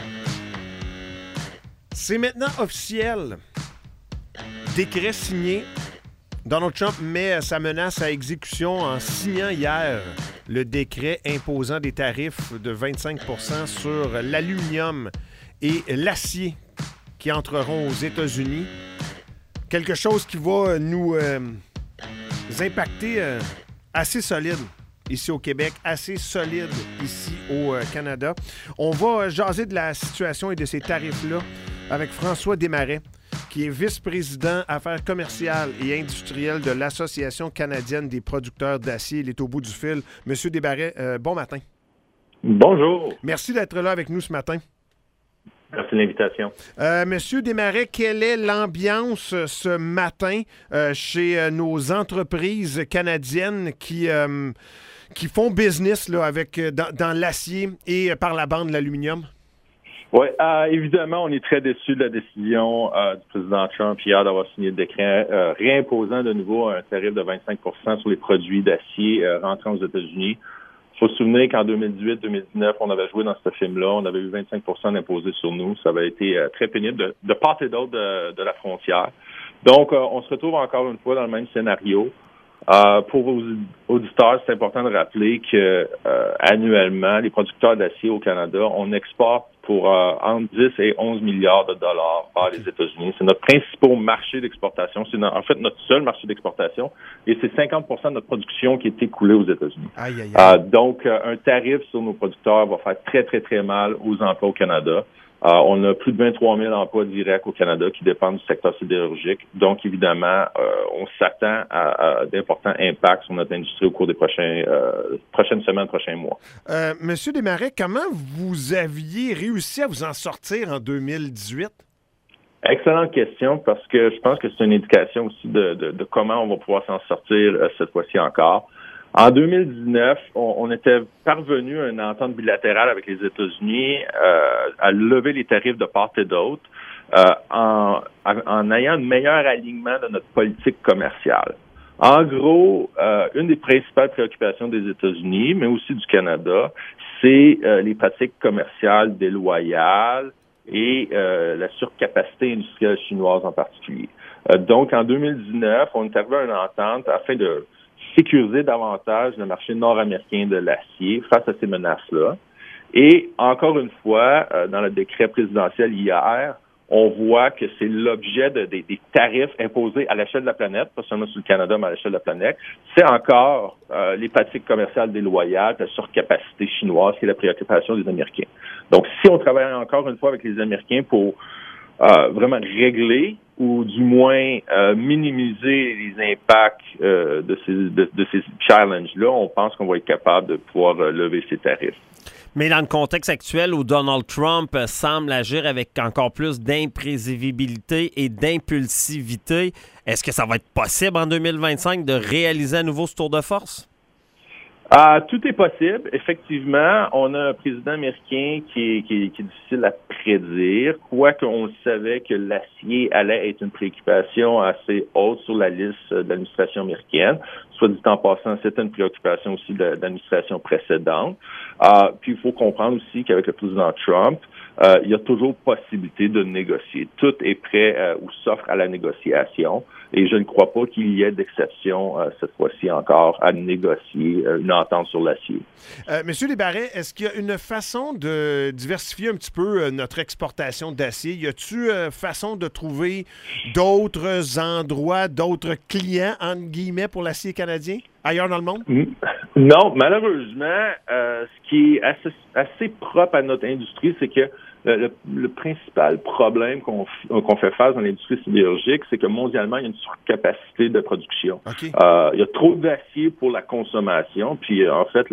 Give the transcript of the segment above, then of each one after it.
C'est maintenant officiel. Décret signé. Donald Trump met sa menace à exécution en signant hier le décret imposant des tarifs de 25 % sur l'aluminium et l'acier qui entreront aux États-Unis. Quelque chose qui va nous impacter assez solide ici au Québec, assez solide ici au Canada. On va jaser de la situation et de ces tarifs-là avec François Desmarais, qui est vice-président affaires commerciales et industrielles de l'Association canadienne des producteurs d'acier. Il est au bout du fil. Monsieur Desmarais, bon matin. Bonjour. Merci d'être là avec nous ce matin. Merci de l'invitation. Monsieur Desmarais, quelle est l'ambiance ce matin chez nos entreprises canadiennes qui font business là, avec dans l'acier et par la bande de l'aluminium? Oui, évidemment, on est très déçus de la décision du président Trump hier d'avoir signé le décret réimposant de nouveau un tarif de 25 % sur les produits d'acier rentrant aux États-Unis. Il faut se souvenir qu'en 2018-2019, on avait joué dans ce film-là, on avait eu 25 % d'imposés sur nous. Ça avait été très pénible de part et d'autre de la frontière. Donc, on se retrouve encore une fois dans le même scénario. Pour vos auditeurs, c'est important de rappeler que annuellement, les producteurs d'acier au Canada, on exporte pour entre 10 et 11 milliards de dollars vers les États-Unis. C'est notre principal marché d'exportation. C'est en fait notre seul marché d'exportation. Et c'est 50 % de notre production qui est écoulée aux États-Unis. Aïe, aïe, aïe. Donc, un tarif sur nos producteurs va faire très, très, très mal aux emplois au Canada. On a plus de 23 000 emplois directs au Canada qui dépendent du secteur sidérurgique. Donc, évidemment, on s'attend à d'importants impacts sur notre industrie au cours des prochaines semaines, prochains mois. Monsieur Desmarais, comment vous aviez réussi à vous en sortir en 2018? Excellente question, parce que je pense que c'est une indication aussi de comment on va pouvoir s'en sortir cette fois-ci encore. En 2019, on était parvenu à une entente bilatérale avec les États-Unis à lever les tarifs de part et d'autre en ayant un meilleur alignement de notre politique commerciale. En gros, une des principales préoccupations des États-Unis, mais aussi du Canada, c'est les pratiques commerciales déloyales et la surcapacité industrielle chinoise en particulier. Donc, en 2019, on est arrivé à une entente afin de sécuriser davantage le marché nord-américain de l'acier face à ces menaces-là. Et encore une fois, dans le décret présidentiel hier, on voit que c'est l'objet des tarifs imposés à l'échelle de la planète, pas seulement sur le Canada, mais à l'échelle de la planète. C'est encore les pratiques commerciales déloyales, la surcapacité chinoise, qui est la préoccupation des Américains. Donc, si on travaille encore une fois avec les Américains pour vraiment régler ou du moins minimiser les impacts de ces challenges-là, on pense qu'on va être capable de pouvoir lever ces tarifs. Mais dans le contexte actuel où Donald Trump semble agir avec encore plus d'imprévisibilité et d'impulsivité, est-ce que ça va être possible en 2025 de réaliser à nouveau ce tour de force? Tout est possible. Effectivement, on a un président américain qui est difficile à prédire, quoique on savait que l'acier allait être une préoccupation assez haute sur la liste de l'administration américaine. Soit dit en passant, c'était une préoccupation aussi de l'administration précédente. Puis il faut comprendre aussi qu'avec le président Trump, il y a toujours possibilité de négocier. Tout est prêt ou s'offre à la négociation. Et je ne crois pas qu'il y ait d'exception cette fois-ci encore à négocier une entente sur l'acier. Monsieur Desmarais, est-ce qu'il y a une façon de diversifier un petit peu notre exportation d'acier? Y a-t-il façon de trouver d'autres endroits, d'autres clients, entre guillemets, pour l'acier canadien ailleurs dans le monde? Non, malheureusement, ce qui est assez propre à notre industrie, c'est que le principal problème qu'on fait face dans l'industrie sidérurgique, c'est que mondialement, il y a une surcapacité de production. Okay. Il y a trop d'acier pour la consommation, puis en fait,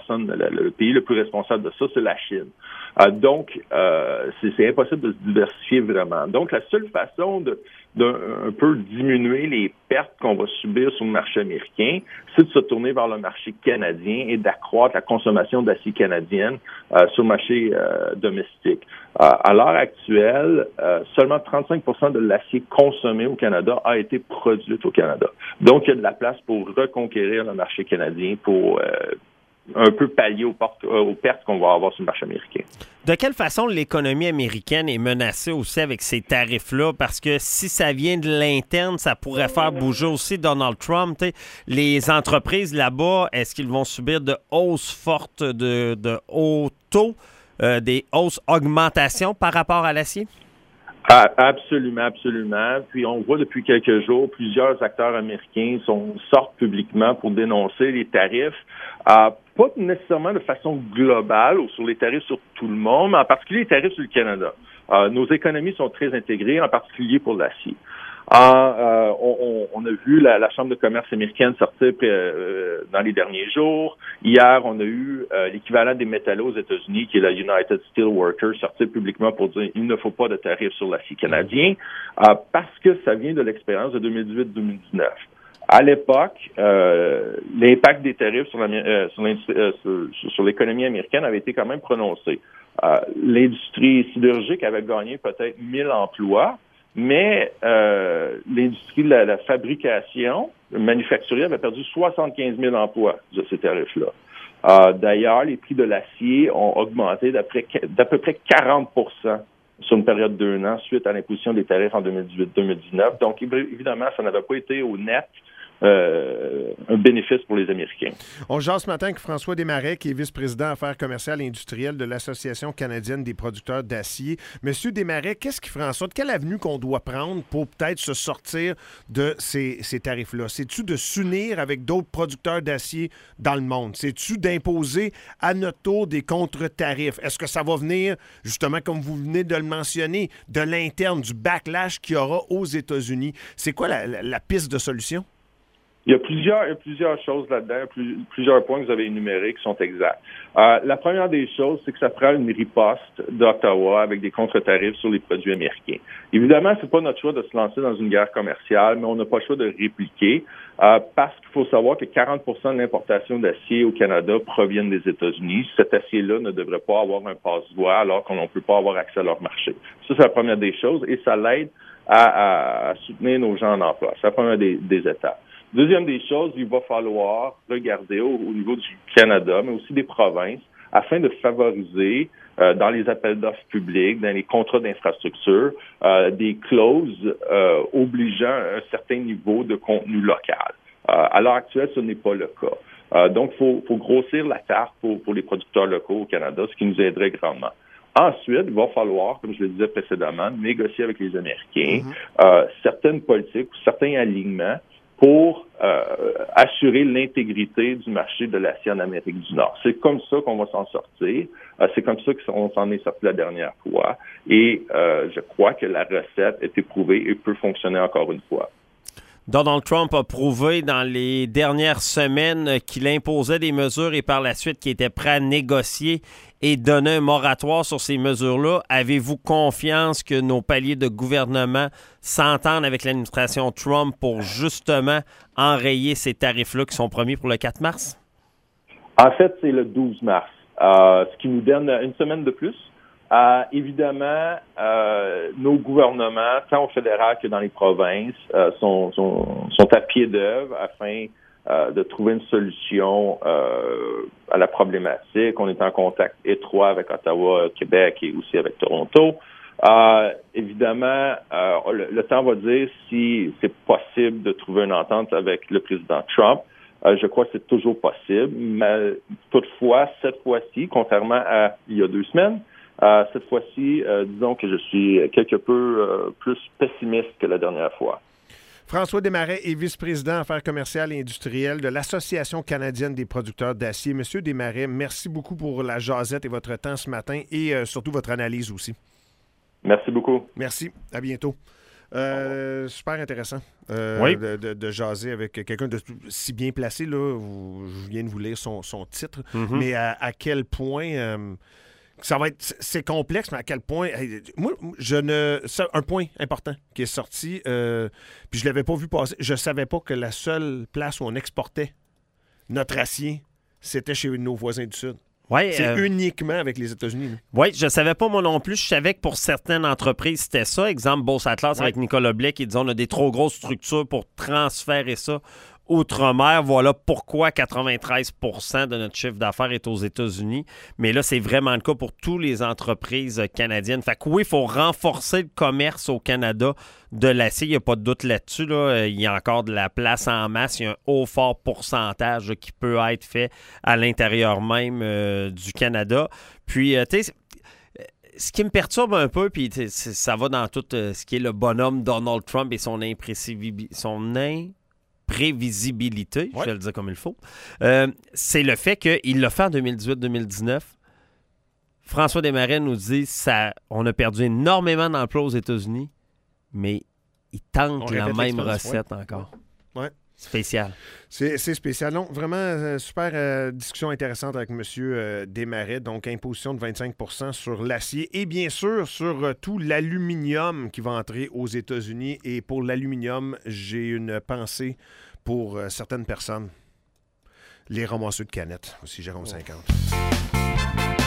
le pays le plus responsable de ça, c'est la Chine. Donc, c'est impossible de se diversifier vraiment. Donc, la seule façon d'un peu diminuer les pertes qu'on va subir sur le marché américain, c'est de se tourner vers le marché canadien et d'accroître la consommation d'acier canadienne sur le marché domestique. À l'heure actuelle, seulement 35 % de l'acier consommé au Canada a été produit au Canada. Donc, il y a de la place pour reconquérir le marché canadien pour un peu pallier aux pertes qu'on va avoir sur le marché américain. De quelle façon l'économie américaine est menacée aussi avec ces tarifs-là? Parce que si ça vient de l'interne, ça pourrait faire bouger aussi Donald Trump. T'sais. Les entreprises là-bas, est-ce qu'ils vont subir de hausses fortes de hauts taux, des hausses augmentations par rapport à l'acier? Ah, absolument, absolument. Puis on voit depuis quelques jours, plusieurs acteurs américains sortent publiquement pour dénoncer les tarifs, pas nécessairement de façon globale ou sur les tarifs sur tout le monde, mais en particulier les tarifs sur le Canada. Nos économies sont très intégrées, en particulier pour l'acier. On a vu la Chambre de commerce américaine sortir dans les derniers jours. Hier, on a eu l'équivalent des métallos aux États-Unis, qui est la United Steelworkers, sortir publiquement pour dire il ne faut pas de tarifs sur l'acier canadien, parce que ça vient de l'expérience de 2018-2019. À l'époque, l'impact des tarifs sur l'économie américaine avait été quand même prononcé. L'industrie sidérurgique avait gagné peut-être 1000 emplois, mais l'industrie de la fabrication manufacturière avait perdu 75 000 emplois de ces tarifs-là. D'ailleurs, les prix de l'acier ont augmenté d'à peu près 40 sur une période d'1 an suite à l'imposition des tarifs en 2018-2019. Donc, évidemment, ça n'avait pas été au net un bénéfice pour les Américains. On jase ce matin avec François Desmarais, qui est vice-président affaires commerciales et industrielles de l'Association canadienne des producteurs d'acier. Monsieur Desmarais, qu'est-ce qui ferait en sorte? Quelle avenue qu'on doit prendre pour peut-être se sortir de ces tarifs-là? C'est-tu de s'unir avec d'autres producteurs d'acier dans le monde? C'est-tu d'imposer à notre tour des contre-tarifs? Est-ce que ça va venir, justement, comme vous venez de le mentionner, de l'interne, du backlash qu'il y aura aux États-Unis? C'est quoi la piste de solution? Il y a plusieurs choses là-dedans, plusieurs points que vous avez énumérés qui sont exacts. La première des choses, c'est que ça prend une riposte d'Ottawa avec des contre-tarifs sur les produits américains. Évidemment, c'est pas notre choix de se lancer dans une guerre commerciale, mais on n'a pas le choix de répliquer parce qu'il faut savoir que 40 de l'importation d'acier au Canada proviennent des États-Unis. Cet acier-là ne devrait pas avoir un passe-voie alors qu'on ne peut pas avoir accès à leur marché. Ça, c'est la première des choses et ça l'aide à soutenir nos gens en emploi. C'est la première des étapes. Deuxième des choses, il va falloir regarder au niveau du Canada, mais aussi des provinces, afin de favoriser dans les appels d'offres publics, dans les contrats d'infrastructure, des clauses obligeant un certain niveau de contenu local. À l'heure actuelle, ce n'est pas le cas. Donc, il faut grossir la carte pour les producteurs locaux au Canada, ce qui nous aiderait grandement. Ensuite, il va falloir, comme je le disais précédemment, négocier avec les Américains certaines politiques ou certains alignements pour assurer l'intégrité du marché de l'acier en Amérique du Nord. C'est comme ça qu'on va s'en sortir. C'est comme ça qu'on s'en est sorti la dernière fois. Et je crois que la recette est éprouvée et peut fonctionner encore une fois. Donald Trump a prouvé dans les dernières semaines qu'il imposait des mesures et par la suite qu'il était prêt à négocier et donner un moratoire sur ces mesures-là. Avez-vous confiance que nos paliers de gouvernement s'entendent avec l'administration Trump pour justement enrayer ces tarifs-là qui sont promis pour le 4 mars? En fait, c'est le 12 mars, ce qui nous donne une semaine de plus. Évidemment, nos gouvernements, tant au fédéral que dans les provinces, sont à pied d'œuvre afin de trouver une solution à la problématique. On est en contact étroit avec Ottawa, Québec et aussi avec Toronto. Évidemment, le temps va dire si c'est possible de trouver une entente avec le président Trump. Je crois que c'est toujours possible, mais toutefois, cette fois-ci, contrairement à il y a 2 semaines, cette fois-ci, disons que je suis quelque peu plus pessimiste que la dernière fois. François Desmarais est vice-président affaires commerciales et industrielles de l'Association canadienne des producteurs d'acier. Monsieur Desmarais, merci beaucoup pour la jasette et votre temps ce matin et surtout votre analyse aussi. Merci beaucoup. Merci. À bientôt. Super intéressant Oui. de jaser avec quelqu'un de si bien placé. Là, je viens de vous lire son titre, mais à quel point... ça va être, c'est complexe, mais à quel point... Moi, c'est un point important qui est sorti, puis je l'avais pas vu passer. Je savais pas que la seule place où on exportait notre acier, c'était chez nos voisins du Sud. Ouais, c'est uniquement avec les États-Unis. Oui, je savais pas moi non plus. Je savais que pour certaines entreprises, c'était ça. Exemple, Beauce Atlas avec Nicolas Blais qui disait on a des trop grosses structures pour transférer ça outre-mer. Voilà pourquoi 93 % de notre chiffre d'affaires est aux États-Unis. Mais là, c'est vraiment le cas pour toutes les entreprises canadiennes. Fait que oui, il faut renforcer le commerce au Canada de l'acier. Il n'y a pas de doute là-dessus. Là. Il y a encore de la place en masse. Il y a un haut, fort pourcentage là, qui peut être fait à l'intérieur même du Canada. Puis, tu sais, ce qui me perturbe un peu, puis ça va dans tout ce qui est le bonhomme Donald Trump et son imprévisibilité, je vais le dire comme il faut, c'est le fait qu'il l'a fait en 2018-2019. François Desmarais nous dit on a perdu énormément d'emplois aux États-Unis, mais il tente la même recette encore. Ouais. Spécial. C'est spécial. Non, vraiment, super discussion intéressante avec M. Desmarais. Donc, imposition de 25 % sur l'acier et bien sûr sur tout l'aluminium qui va entrer aux États-Unis. Et pour l'aluminium, j'ai une pensée pour certaines personnes. Les ramasseux de canettes, aussi Jérôme 50.